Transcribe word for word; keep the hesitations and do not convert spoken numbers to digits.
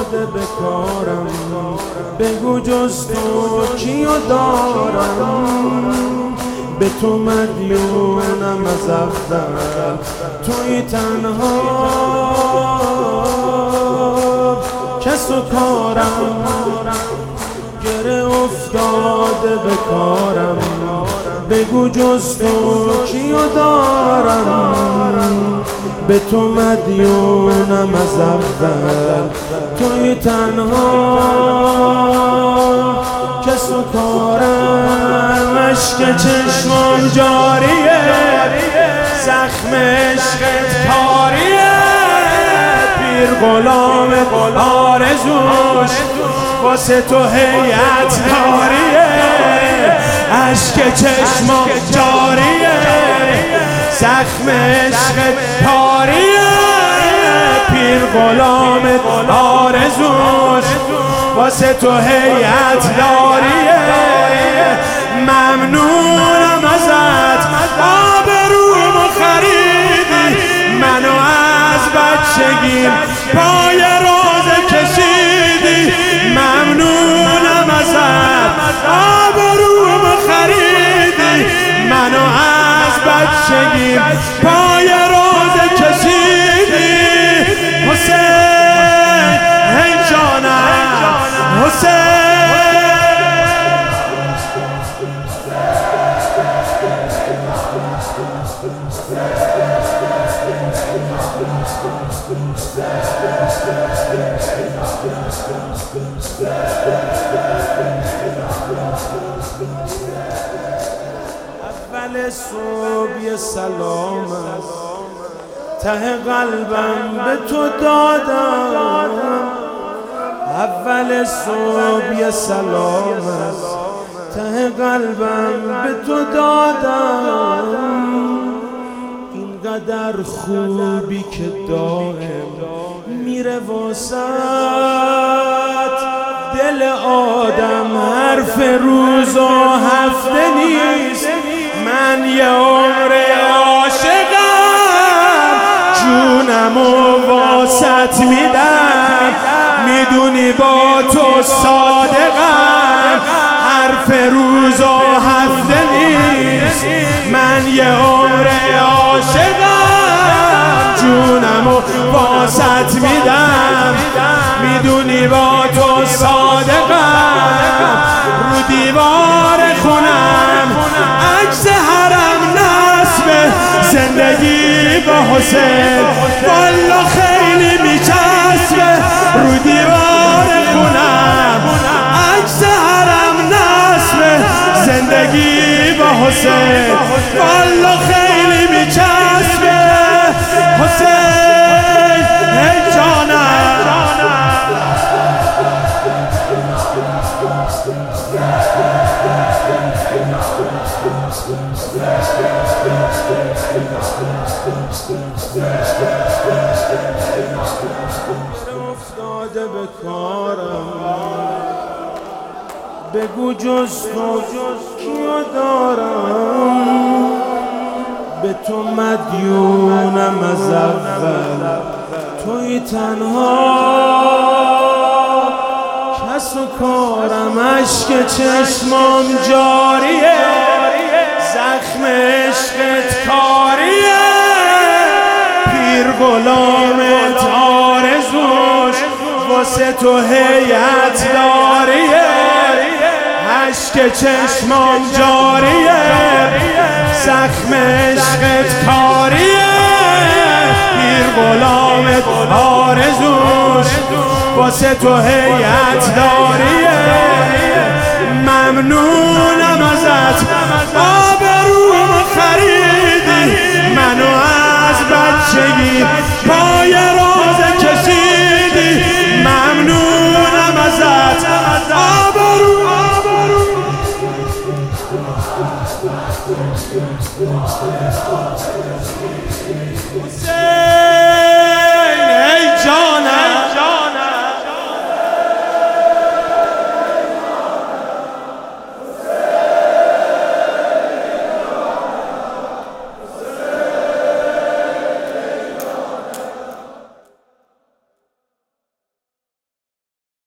افتاده به کارم، بگو جز تو کیو دارم. به تو مدیونم از اول، توی تنها کس و کارم. گره افتاده به کارم، بگو جز تو کیو دارم. به تو مدیونم از اول، توی تنها کس و کارم. عشق چشمام جاریه، زخم عشقت کاریه. پیر غلام آرزوش واسه تو هیئت داریه. عشق چشمام جاریه، زخم عشقت کاریه. پیر غلام آرزوش واسه تو هیئت داریه. ممنونم ازت آبرومو خریدی، منو از بچگیم پای روزه کشیدی. ممنونم ازت آبرومو خریدی، منو از بچگیم پای روزه کشیدی. حسین هی جانم حسین، اول صبح یه سلام است ته قلبم به تو دادم. اول صبح یه سلام است ته قلبم به تو دادم. اینقدر خوبی که دارم میره واسط دل آدم، حرف روز و هفته نیست. من یه عمر عاشقم، جونمو واسط میدم. میدونی با تو صادقم، حرف روز و هفته نیست. من یه عمر عاشقم، جونمو واسط میدم. میدونی با تو صادقم. رو دیوار خونم عکس حرم نصب زندگی با حسین، والا خیلی میچسبه. رو دیوار خونم عکس حرم نصب زندگی با حسین، والا خیلی میچسبه. حسین هی جانم، افتاده به کارم، بگو جز تو کیو دارم. به تو مدیونم از اول، توی تنها کس و کارم. عشق چشمام جاریه، زخم عشقت کاریه. پیر غلامت آرزوش واسه تو هیئت داریه. عشق چشمام جاریه، زخم عشقت کاریه. پیر غلامت آرزوش واسه تو هیئت داریه. ممنونم ازت آبرومو خریدی، منو از بچگی پای